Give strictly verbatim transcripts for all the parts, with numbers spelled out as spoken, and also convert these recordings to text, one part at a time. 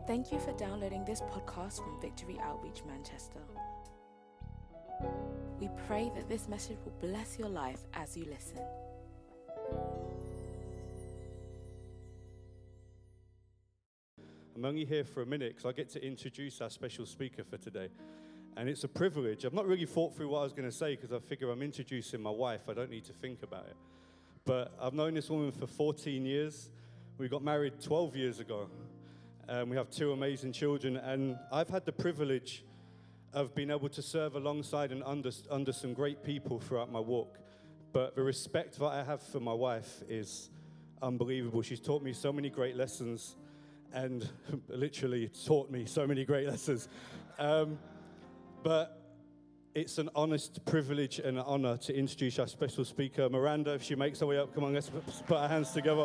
Thank you for downloading this podcast from Victory Outreach Manchester. We pray that this message will bless your life as you listen. I'm only here for a minute because I get to introduce our special speaker for today. And it's a privilege. I've not really thought through what I was going to say because I figure I'm introducing my wife. I don't need to think about it. But I've known this woman for fourteen years. We got married twelve years ago. Um, we have two amazing children. And I've had the privilege of being able to serve alongside and under, under some great people throughout my walk. But the respect that I have for my wife is unbelievable. She's taught me so many great lessons and literally taught me so many great lessons. Um, but it's an honest privilege and an honor to introduce our special speaker, Miranda. If she makes her way up, come on, let's put our hands together.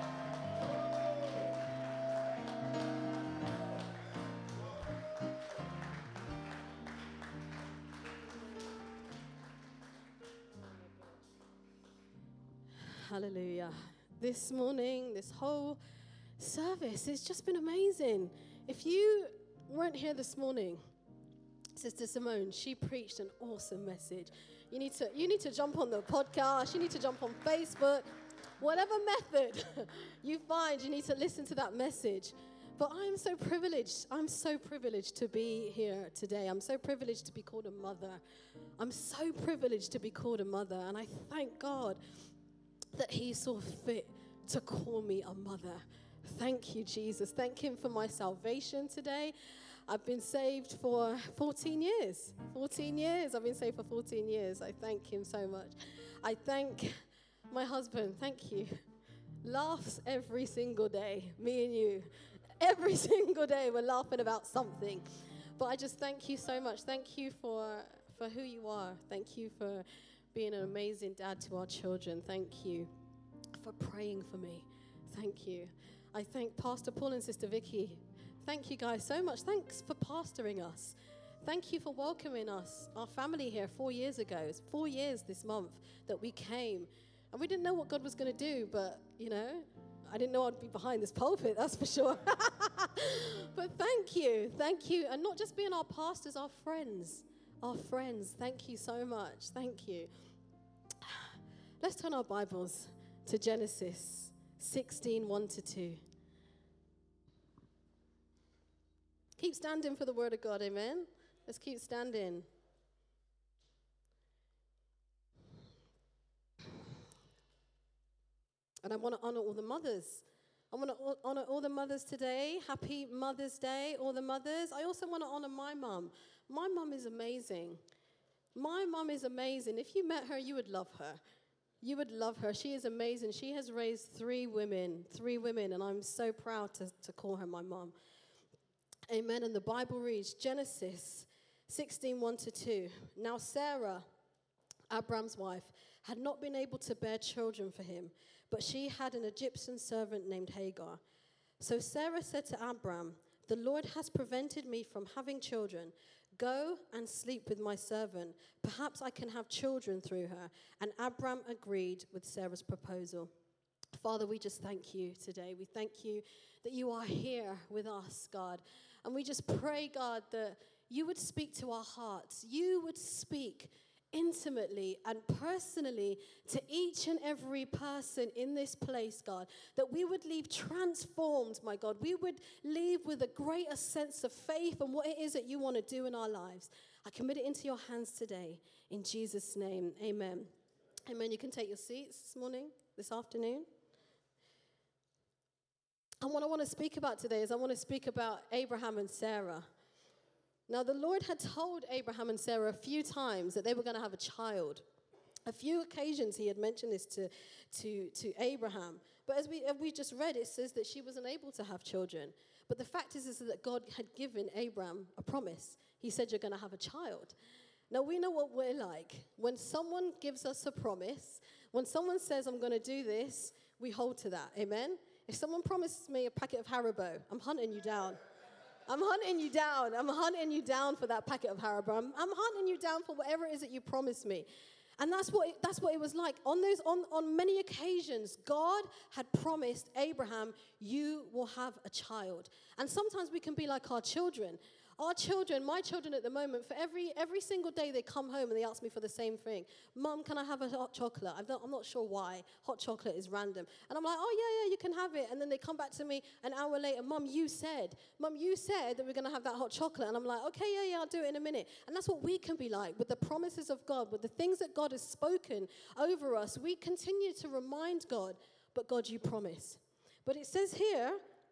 Hallelujah. This morning, this whole service, it's just been amazing. If you weren't here this morning, Sister Simone, she preached an awesome message. You need to you need to jump on the podcast, you need to jump on Facebook, whatever method you find, you need to listen to that message. But I'm so privileged. I'm so privileged to be here today. I'm so privileged to be called a mother. I'm so privileged to be called a mother. And I thank God that he saw fit to call me a mother. Thank you, Jesus. Thank him for my salvation today. I've been saved for fourteen years. fourteen years. I've been saved for fourteen years. I thank him so much. I thank my husband. Thank you. Laughs every single day, me and you. Every single day we're laughing about something. But I just thank you so much. Thank you for, for who you are. Thank you for being an amazing dad to our children. Thank you for praying for me. Thank you. I thank Pastor Paul and Sister Vicky. Thank you guys so much. Thanks for pastoring us. Thank you for welcoming us, our family here four years ago. It's four years this month that we came. And we didn't know what God was going to do, but, you know, I didn't know I'd be behind this pulpit, that's for sure. But thank you. Thank you. And not just being our pastors, our friends. Our friends. Thank you so much. Thank you. Let's turn our Bibles to Genesis sixteen, one to two. Keep standing for the word of God, amen? Let's keep standing. And I want to honor all the mothers. I want to honor all the mothers today. Happy Mother's Day, all the mothers. I also want to honor my mum. My mum is amazing. My mum is amazing. If you met her, you would love her. You would love her. She is amazing. She has raised three women, three women, and I'm so proud to, to call her my mum. Amen. And the Bible reads Genesis sixteen, one to two. Now Sarah, Abram's wife, had not been able to bear children for him, but she had an Egyptian servant named Hagar. So Sarah said to Abram, "The Lord has prevented me from having children. Go and sleep with my servant. Perhaps I can have children through her." And Abram agreed with Sarah's proposal. Father, we just thank you today. We thank you that you are here with us, God. And we just pray, God, that you would speak to our hearts. You would speak intimately and personally to each and every person in this place, God, that we would leave transformed, my God. We would leave with a greater sense of faith and what it is that you want to do in our lives. I commit it into your hands today. In Jesus' name, amen. Amen. You can take your seats this morning, this afternoon. And what I want to speak about today is I want to speak about Abraham and Sarah. Now, the Lord had told Abraham and Sarah a few times that they were going to have a child. A few occasions he had mentioned this to, to, to Abraham. But as we, as we just read, it says that she wasn't able to have children. But the fact is, is that God had given Abraham a promise. He said, you're going to have a child. Now, we know what we're like. When someone gives us a promise, when someone says, I'm going to do this, we hold to that. Amen? If someone promises me a packet of Haribo, I'm hunting you down. I'm hunting you down. I'm hunting you down for that packet of Haribo. I'm, I'm hunting you down for whatever it is that you promised me. And that's what it, that's what it was like. On those on, on many occasions, God had promised Abraham, you will have a child. And sometimes we can be like our children. Our children, my children at the moment, for every every single day they come home and they ask me for the same thing. Mum, can I have a hot chocolate? I'm not, I'm not sure why. Hot chocolate is random. And I'm like, oh, yeah, yeah, you can have it. And then they come back to me an hour later, Mum, you said. Mum, you said that we're going to have that hot chocolate. And I'm like, okay, yeah, yeah, I'll do it in a minute. And that's what we can be like with the promises of God, with the things that God has spoken over us. We continue to remind God, but God, you promise. But it says here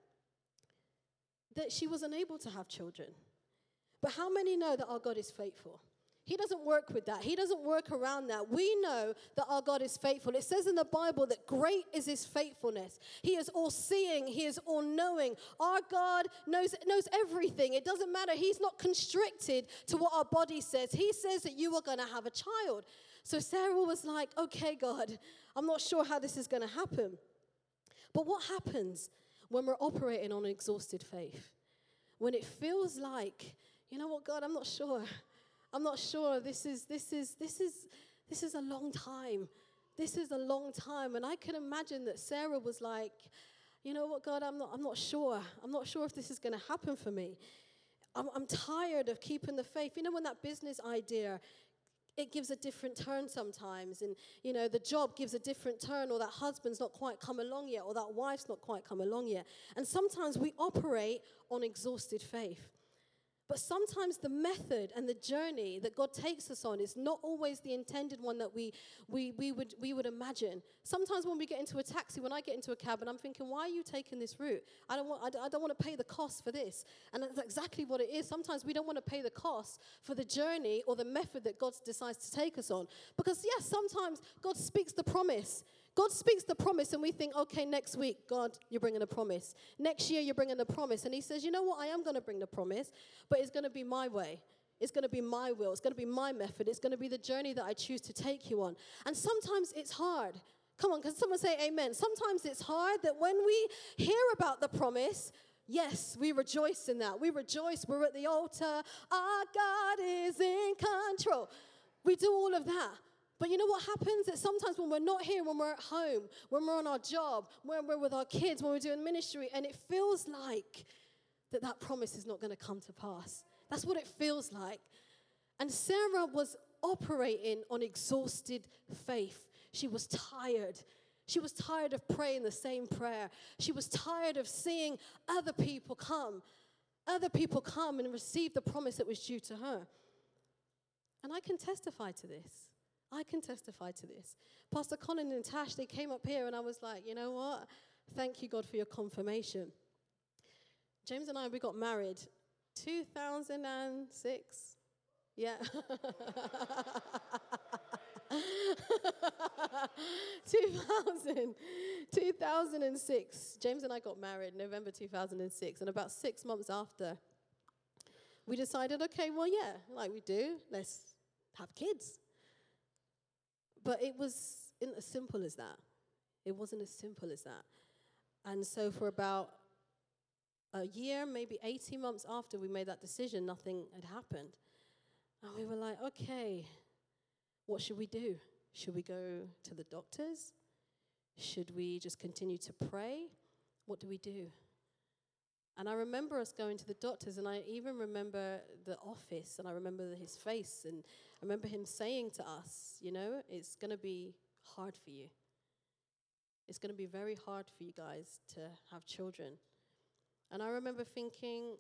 that she was unable to have children. But how many know that our God is faithful? He doesn't work with that. He doesn't work around that. We know that our God is faithful. It says in the Bible that great is his faithfulness. He is all-seeing. He is all-knowing. Our God knows, knows everything. It doesn't matter. He's not constricted to what our body says. He says that you are going to have a child. So Sarah was like, okay, God, I'm not sure how this is going to happen. But what happens when we're operating on exhausted faith? When it feels like, you know what, God, I'm not sure. I'm not sure. This is this is this is this is a long time. This is a long time. And I can imagine that Sarah was like, you know what, God, I'm not I'm not sure. I'm not sure if this is going to happen for me. I'm, I'm tired of keeping the faith. You know, when that business idea, it gives a different turn sometimes. And, you know, the job gives a different turn, or that husband's not quite come along yet, or that wife's not quite come along yet. And sometimes we operate on exhausted faith. But sometimes the method and the journey that God takes us on is not always the intended one that we we we would we would imagine. Sometimes when we get into a taxi, when I get into a cab, and I'm thinking, why are you taking this route? I don't want I, I don't want to pay the cost for this. And that's exactly what it is. Sometimes we don't want to pay the cost for the journey or the method that God decides to take us on. Because yes, sometimes God speaks the promise. God speaks the promise and we think, okay, next week, God, you're bringing a promise. Next year, you're bringing the promise. And he says, you know what, I am going to bring the promise, but it's going to be my way. It's going to be my will. It's going to be my method. It's going to be the journey that I choose to take you on. And sometimes it's hard. Come on, can someone say amen? Sometimes it's hard that when we hear about the promise, yes, we rejoice in that. We rejoice. We're at the altar. Our God is in control. We do all of that. But you know what happens? That sometimes when we're not here, when we're at home, when we're on our job, when we're with our kids, when we're doing ministry, and it feels like that that promise is not going to come to pass. That's what it feels like. And Sarah was operating on exhausted faith. She was tired. She was tired of praying the same prayer. She was tired of seeing other people come. Other people come and receive the promise that was due to her. And I can testify to this. I can testify to this. Pastor Colin and Tash, they came up here and I was like, you know what? Thank you, God, for your confirmation. James and I, we got married two thousand six. Yeah. two thousand, two thousand six. James and I got married November two thousand six. And about six months after, we decided, okay, well, yeah, like we do, let's have kids. But it wasn't as simple as that. It wasn't as simple as that. And so for about a year, maybe eighteen months after we made that decision, nothing had happened. And we were like, okay, what should we do? Should we go to the doctors? Should we just continue to pray? What do we do? And I remember us going to the doctors, and I even remember the office, and I remember his face, and I remember him saying to us, you know, it's going to be hard for you. It's going to be very hard for you guys to have children. And I remember thinking,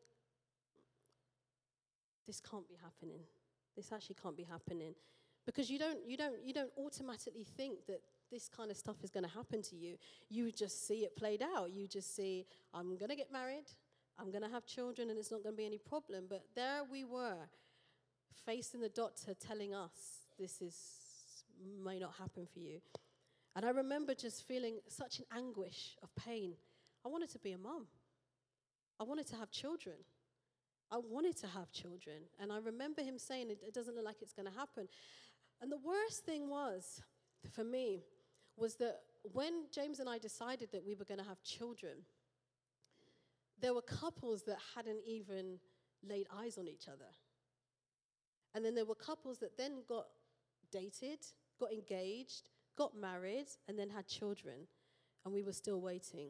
this can't be happening. This actually can't be happening. Because you don't, you don't, you don't automatically think that this kind of stuff is going to happen to you. You just see it played out. You just see, I'm going to get married, I'm going to have children, and it's not going to be any problem. But there we were, facing the doctor telling us, this is may not happen for you. And I remember just feeling such an anguish of pain. I wanted to be a mom. I wanted to have children. I wanted to have children. And I remember him saying, it, it doesn't look like it's going to happen. And the worst thing was, for me, was that when James and I decided that we were going to have children, there were couples that hadn't even laid eyes on each other. And then there were couples that then got dated got engaged, got married, and then had children, and we were still waiting.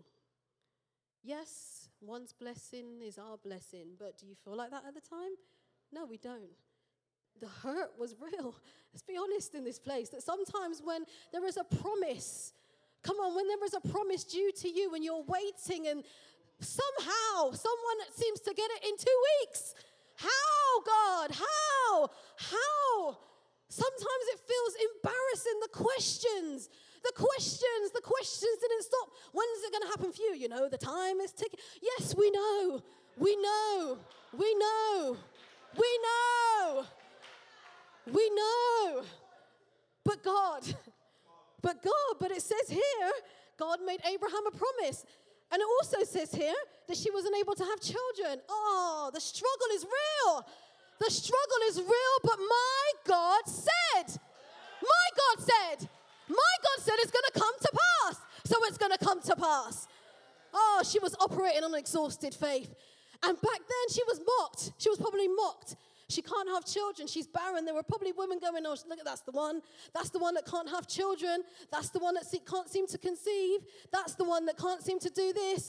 Yes, one's blessing is our blessing, but do you feel like that at the time? No, we don't. The hurt was real. Let's be honest in this place, that sometimes when there is a promise, come on, when there is a promise due to you and you're waiting and somehow someone seems to get it in two weeks. How, God? How? How? Sometimes it feels embarrassing, the questions. The questions, the questions didn't stop. When is it going to happen for you? You know, the time is ticking. Yes, we know. We know. We know. We know. We know. But God, but God, but it says here, God made Abraham a promise. And it also says here that she wasn't able to have children. Oh, the struggle is real. The struggle is real, but my God said, my God said, my God said it's going to come to pass. So it's going to come to pass. Oh, she was operating on exhausted faith. And back then she was mocked. She was probably mocked. She can't have children. She's barren. There were probably women going, oh, look, that's the one. That's the one that can't have children. That's the one that se- can't seem to conceive. That's the one that can't seem to do this.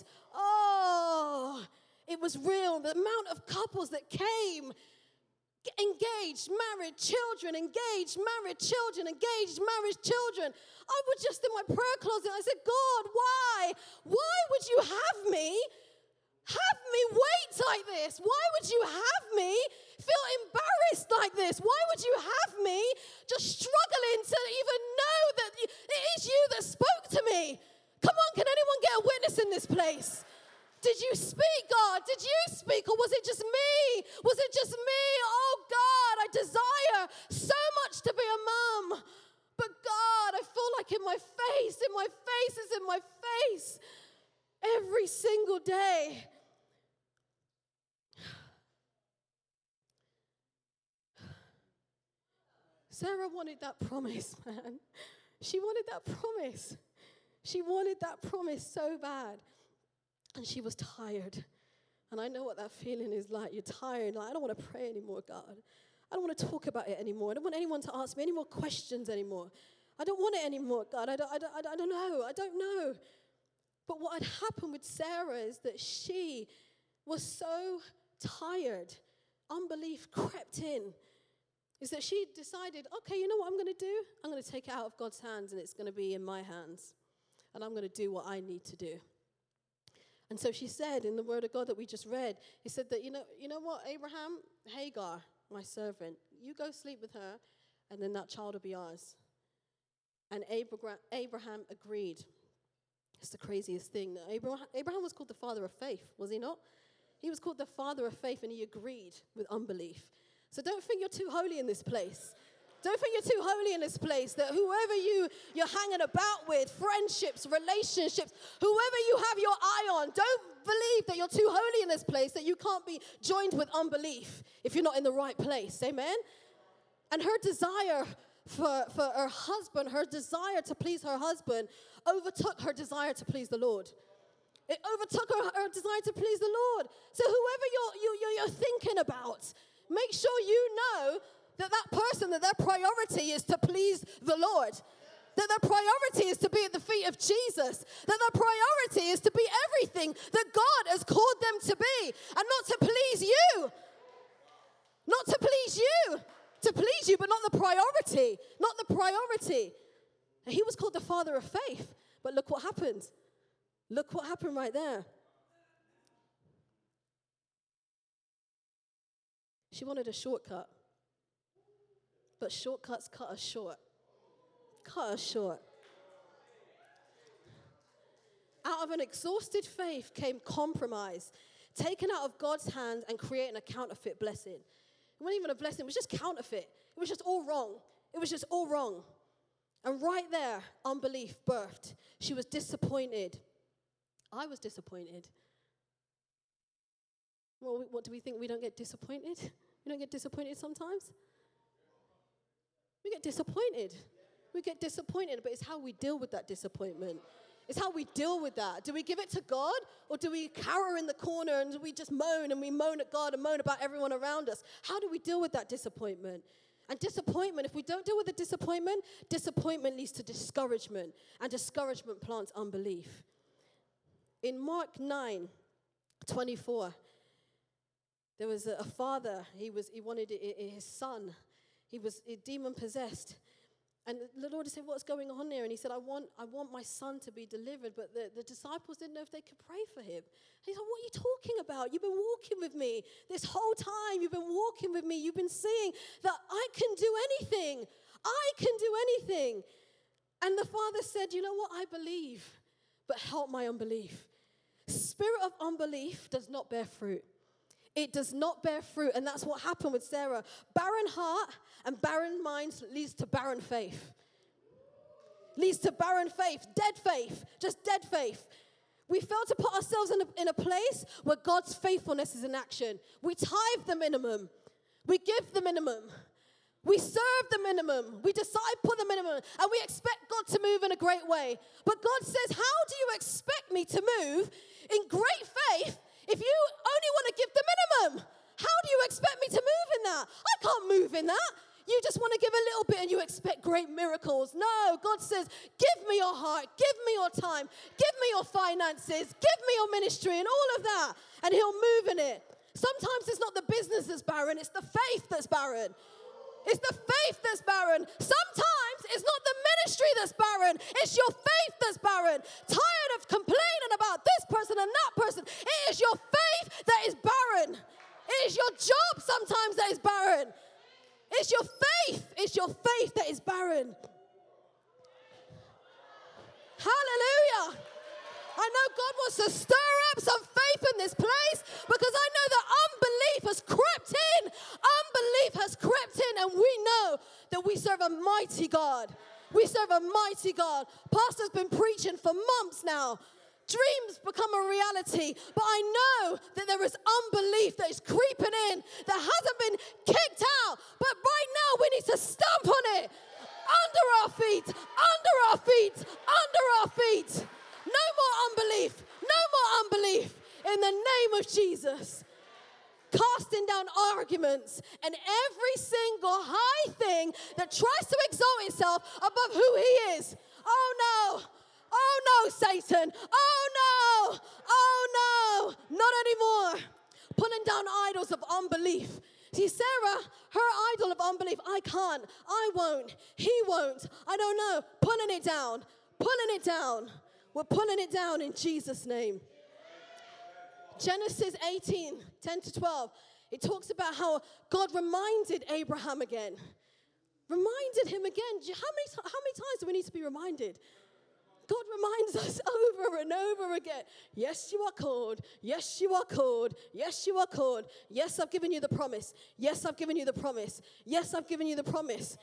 Oh, it was real. The amount of couples that came, engaged, married, children, engaged, married, children, engaged, married, children. I was just in my prayer closet. I said, God, why? Why would you have me? Have me wait like this? Why would you have me feel embarrassed like this? Why would you have me just struggling to even know that it is you that spoke to me? Come on, can anyone get a witness in this place? Did you speak, God? Did you speak, or was it just me? Was it just me? Oh, God, I desire so much to be a mum. But, God, I feel like in my face, in my face, is in my face every single day. Sarah wanted that promise, man. She wanted that promise. She wanted that promise so bad. And she was tired. And I know what that feeling is like. You're tired. Like, I don't want to pray anymore, God. I don't want to talk about it anymore. I don't want anyone to ask me any more questions anymore. I don't want it anymore, God. I don't, I don't, I don't, I don't know. I don't know. But what had happened with Sarah is that she was so tired. Unbelief crept in. Is that she decided, okay, you know what I'm going to do? I'm going to take it out of God's hands, and it's going to be in my hands. And I'm going to do what I need to do. And so she said in the word of God that we just read, he said that, you know, you know what, Abraham, Hagar, my servant, you go sleep with her, and then that child will be ours. And Abraham, Abraham agreed. It's the craziest thing. Abraham, Abraham was called the father of faith, was he not? He was called the father of faith, and he agreed with unbelief. So don't think you're too holy in this place. Don't think you're too holy in this place, that whoever you, you're hanging about with, friendships, relationships, whoever you have your eye on, don't believe that you're too holy in this place, that you can't be joined with unbelief if you're not in the right place. Amen? And her desire for, for her husband, her desire to please her husband, overtook her desire to please the Lord. It overtook her, her desire to please the Lord. So whoever you're, you, you're, you're thinking about, make sure you know that that person, that their priority is to please the Lord. That their priority is to be at the feet of Jesus. That their priority is to be everything that God has called them to be. And not to please you. Not to please you. To please you, but not the priority. Not the priority. And he was called the father of faith. But look what happened. Look what happened right there. She wanted a shortcut. But shortcuts cut us short. Cut us short. Out of an exhausted faith came compromise, taken out of God's hands and creating a counterfeit blessing. It wasn't even a blessing, it was just counterfeit. It was just all wrong. It was just all wrong. And right there, unbelief birthed. She was disappointed. I was disappointed. Well, what do we think? We don't get disappointed? We don't get disappointed sometimes? We get disappointed. We get disappointed, but it's how we deal with that disappointment. It's how we deal with that. Do we give it to God, or do we cower in the corner and we just moan and we moan at God and moan about everyone around us? How do we deal with that disappointment? And disappointment, if we don't deal with the disappointment, disappointment leads to discouragement, and discouragement plants unbelief. In Mark nine twenty-four, there was a, a father, he was he wanted I- I- his son, he was demon possessed. And the Lord said, what's going on there? And he said, I want I want my son to be delivered. But the, the disciples didn't know if they could pray for him. And he said, what are you talking about? You've been walking with me this whole time. You've been walking with me. You've been seeing that I can do anything. I can do anything. And the father said, you know what? I believe, but help my unbelief. Spirit of unbelief does not bear fruit. It does not bear fruit, and that's what happened with Sarah. Barren heart and barren minds leads to barren faith. Leads to barren faith, dead faith, just dead faith. We fail to put ourselves in a, in a place where God's faithfulness is in action. We tithe the minimum. We give the minimum. We serve the minimum. We disciple the minimum. And we expect God to move in a great way. But God says, how do you expect me to move in great faith if you only want to give the minimum? How do you expect me to move in that? I can't move in that. You just want to give a little bit and you expect great miracles. No, God says, give me your heart, give me your time, give me your finances, give me your ministry and all of that. And he'll move in it. Sometimes it's not the business that's barren, it's the faith that's barren. It's the faith that's barren. Sometimes it's not the ministry that's barren. It's your faith that's barren. Tired of complaining about this person and that person. It is your faith that is barren. It is your job sometimes that is barren. It's your faith. It's your faith that is barren. Hallelujah. I know God wants to stir up some faith in this place because I know that unbelief has crept in. Unbelief has crept in, and we know that we serve a mighty God. We serve a mighty God. Pastor's been preaching for months now. Dreams become a reality, but I know that there is unbelief that is creeping in, that hasn't been kicked out. But right now we need to stamp on it. Under our feet, under our feet, under our feet. No more unbelief, no more unbelief in the name of Jesus. Casting down arguments and every single high thing that tries to exalt itself above who he is. Oh no. Oh no, Satan. Oh no. Oh no. Not anymore. Pulling down idols of unbelief. See, Sarah, her idol of unbelief, I can't. I won't. He won't. I don't know. Pulling it down. Pulling it down. We're pulling it down in Jesus' name. Genesis eighteen, ten to twelve. It talks about how God reminded Abraham again. Reminded him again. How many, how many times do we need to be reminded? God reminds us over and over again. Yes, you are called. Yes, you are called. Yes, you are called. Yes, I've given you the promise. Yes, I've given you the promise. Yes, I've given you the promise.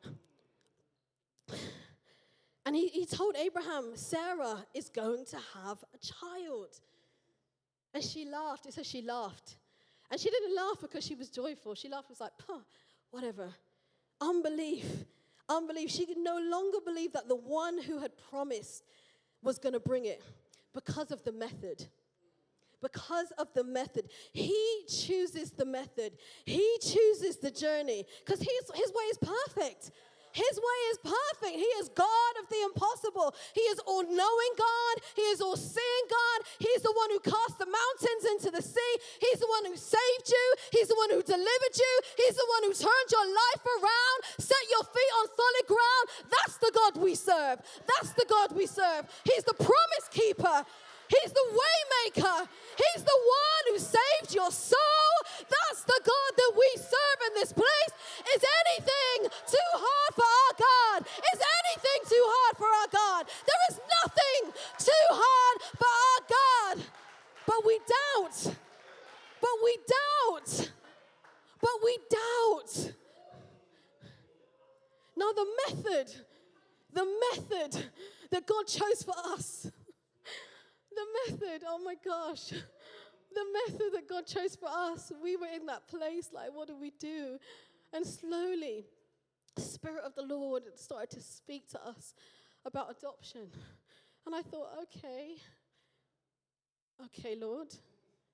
And he, he told Abraham, Sarah is going to have a child. And she laughed. It says she laughed. And she didn't laugh because she was joyful. She laughed, was like, huh, whatever. Unbelief. Unbelief. She could no longer believe that the one who had promised was going to bring it because of the method. Because of the method. He chooses the method. He chooses the journey because his, his way is perfect. His way is perfect. He is God of the impossible. He is all-knowing God. He is all-seeing God. He's the one who cast the mountains into the sea. He's the one who saved you. He's the one who delivered you. He's the one who turned your life around, set your feet on solid ground. That's the God we serve. That's the God we serve. He's the promise keeper. He's the way maker. He's the one who saved your soul. That's the God that we serve in this place. Is anything too hard for our God? Is anything too hard for our God? There is nothing too hard for our God. But we doubt. But we doubt. But we doubt. Now the method, the method that God chose for us, the method, oh my gosh, the method that God chose for us, we were in that place, like, what do we do? And slowly, the Spirit of the Lord started to speak to us about adoption. And I thought, okay, okay, Lord.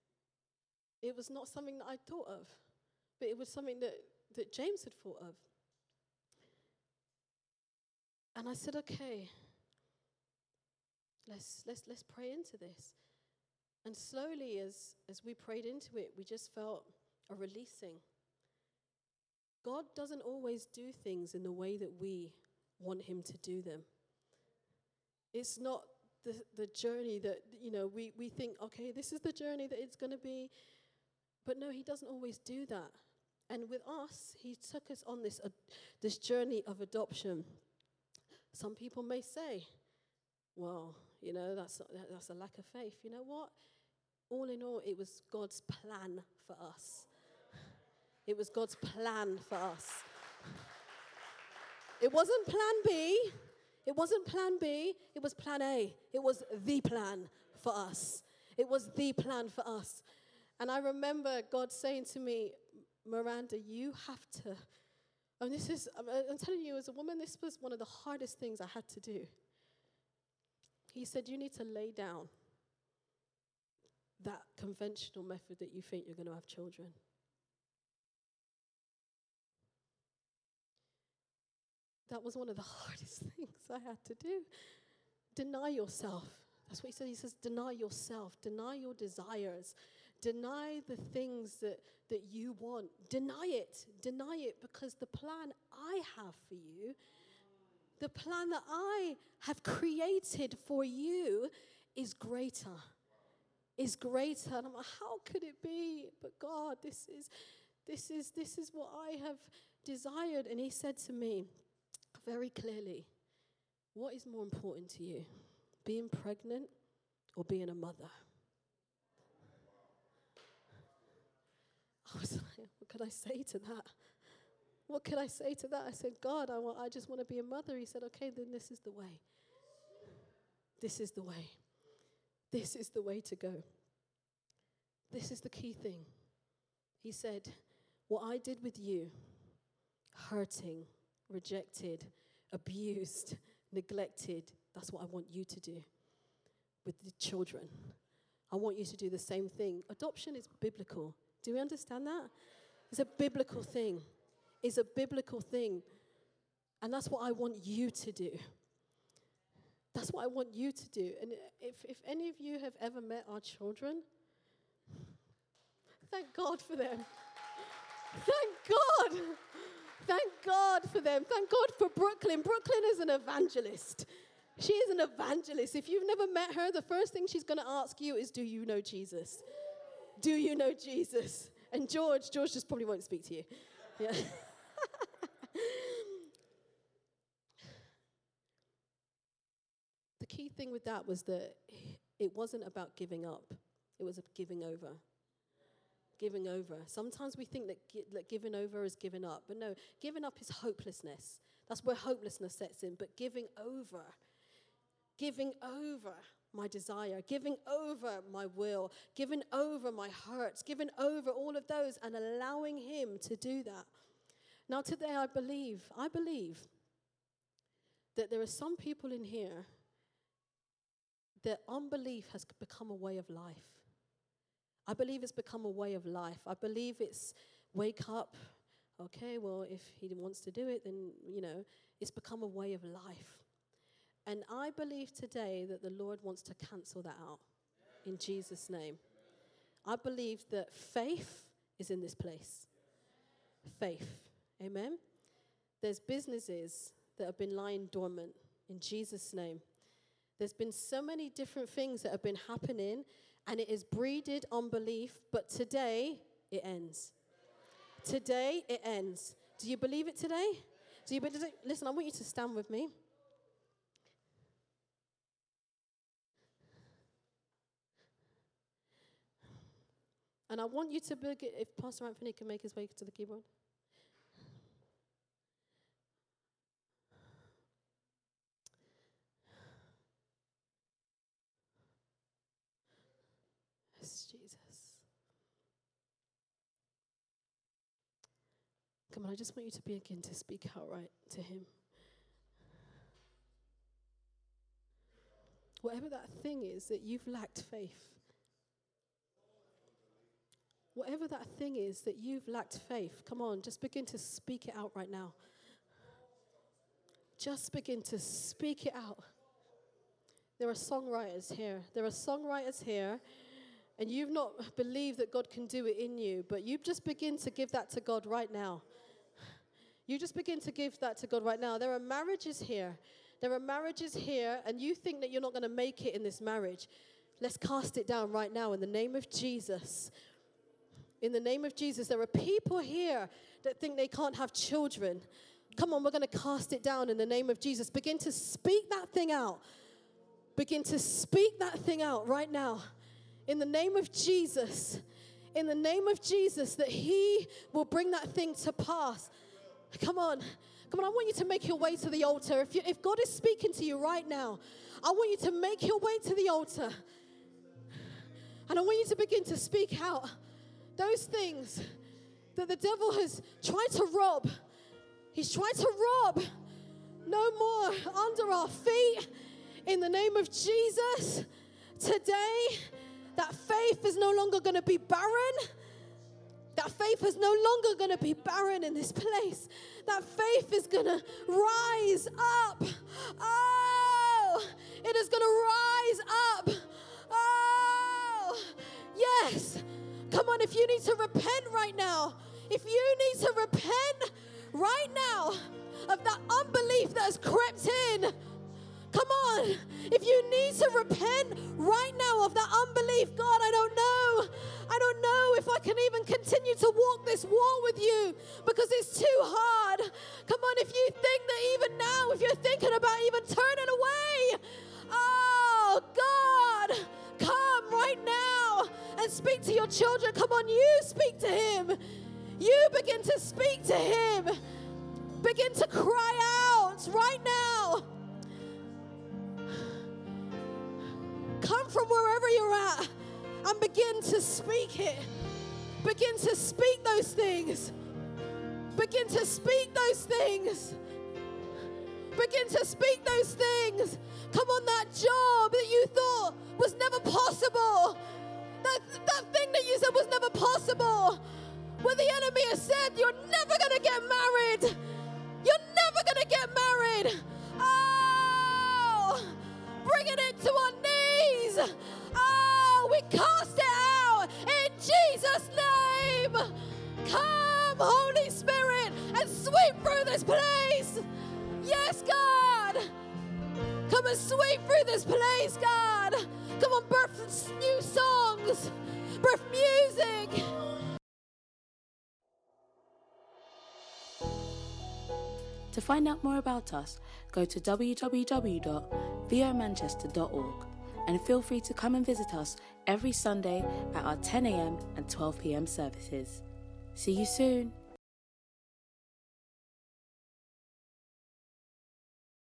It was not something that I thought of, but it was something that, that James had thought of. And I said, okay, let's let's let's pray into this. And slowly, as as we prayed into it, we just felt a releasing. God doesn't always do things in the way that we want him to do them. It's not the the journey that, you know, we, we think, okay, this is the journey that it's going to be. But no, he doesn't always do that. And with us, he took us on this uh, this journey of adoption. Some people may say, well, you know, that's that's a lack of faith. You know what? All in all, it was God's plan for us. It was God's plan for us. It wasn't plan B. It wasn't plan B. It was plan A. It was the plan for us. It was the plan for us. And I remember God saying to me, Miranda, you have to, and this is, I'm, I'm telling you as a woman, this was one of the hardest things I had to do. He said, you need to lay down that conventional method that you think you're going to have children. That was one of the hardest things I had to do. Deny yourself. That's what he said. He says, deny yourself. Deny your desires. Deny the things that, that you want. Deny it. Deny it, because the plan I have for you, the plan that I have created for you is greater. Is greater. And I'm like, how could it be? But God, this is this is this is what I have desired. And he said to me very clearly, what is more important to you? Being pregnant or being a mother? I was like, what could I say to that? What could I say to that? I said, God, I, want, I just want to be a mother. He said, okay, then this is the way. This is the way. This is the way to go. This is the key thing. He said, what I did with you, hurting, rejected, abused, neglected, that's what I want you to do with the children. I want you to do the same thing. Adoption is biblical. Do we understand that? It's a biblical thing. It's a biblical thing. And that's what I want you to do. That's what I want you to do. And if, if any of you have ever met our children, thank God for them. Thank God. Thank God for them. Thank God for Brooklyn. Brooklyn is an evangelist. She is an evangelist. If you've never met her, the first thing she's going to ask you is, do you know Jesus? Do you know Jesus? And George, George just probably won't speak to you. Yeah. The key thing with that was that it wasn't about giving up. It was giving over. Giving over. Sometimes we think that, gi- that giving over is giving up. But no, giving up is hopelessness. That's where hopelessness sets in. But giving over, giving over my desire, giving over my will, giving over my hurts, giving over all of those and allowing him to do that. Now today I believe, I believe that there are some people in here that unbelief has become a way of life. I believe it's become a way of life. I believe it's wake up, okay, well, if he wants to do it, then, you know, it's become a way of life. And I believe today that the Lord wants to cancel that out in Jesus' name. I believe that faith is in this place. Faith. Amen? There's businesses that have been lying dormant in Jesus' name. There's been so many different things that have been happening, and it has breeded unbelief, but today it ends. Today it ends. Do you believe it today? Do you believe it? Listen, I want you to stand with me. And I want you to beg it, if Pastor Anthony can make his way to the keyboard. Yes, Jesus. Come on, I just want you to begin to speak outright to him. Whatever that thing is that you've lacked faith. Whatever that thing is that you've lacked faith, come on, just begin to speak it out right now. just begin to speak it out. There are songwriters here. There are songwriters here. And you've not believed that God can do it in you, but you just begin to give that to God right now. You just begin to give that to God right now. There are marriages here. There are marriages here, and you think that you're not going to make it in this marriage. Let's cast it down right now in the name of Jesus. In the name of Jesus, there are people here that think they can't have children. Come on, we're going to cast it down in the name of Jesus. Begin to speak that thing out. Begin to speak that thing out right now. In the name of Jesus, in the name of Jesus, that he will bring that thing to pass. Come on. Come on, I want you to make your way to the altar. If, you, if God is speaking to you right now, I want you to make your way to the altar. And I want you to begin to speak out those things that the devil has tried to rob. He's tried to rob. No more under our feet. In the name of Jesus, today, that faith is no longer going to be barren. That faith is no longer going to be barren in this place. That faith is going to rise up. Oh, it is going to rise up. Oh, yes. Come on, if you need to repent right now, if you need to repent right now of that unbelief that has crept in, come on, if you need to repent right now of that unbelief, God, I don't know. I don't know if I can even continue to walk this walk with you because it's too hard. Come on, if you think that even now, if you're thinking about even turning away, oh, God, come right now and speak to your children. Come on, you speak to him. You begin to speak to him. Begin to cry out right now. Come from wherever you're at and begin to speak it. Begin to speak those things. Begin to speak those things. Begin to speak those things. Come on, that job that you thought was never possible. That, that thing that you said was never possible. Where the enemy has said, you're never going to get married. You're never going to get married. Oh, bringing it to our knees. Oh, we cast it out in Jesus' name. Come, Holy Spirit, and sweep through this place. Yes, God. Come and sweep through this place, God. Come on, birth new songs. Birth music. To find out more about us, go to w w w dot v o manchester dot org and feel free to come and visit us every Sunday at our ten a.m. and twelve p.m. services. See you soon.